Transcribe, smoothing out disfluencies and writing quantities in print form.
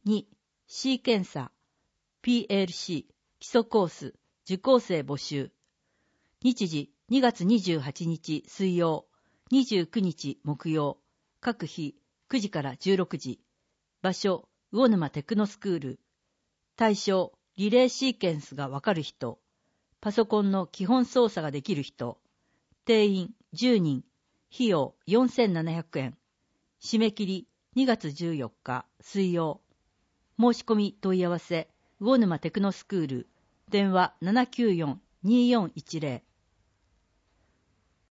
2、C 検査、PLC、基礎コース、受講生募集。日時2月28日水曜、29日木曜、各日9時から16時。場所、魚沼テクノスクール。対象、リレーシーケンスがわかる人。パソコンの基本操作ができる人。定員10人。費用4700円。締め切り2月14日水曜。申し込み問い合わせ、魚沼テクノスクール。電話794-2410。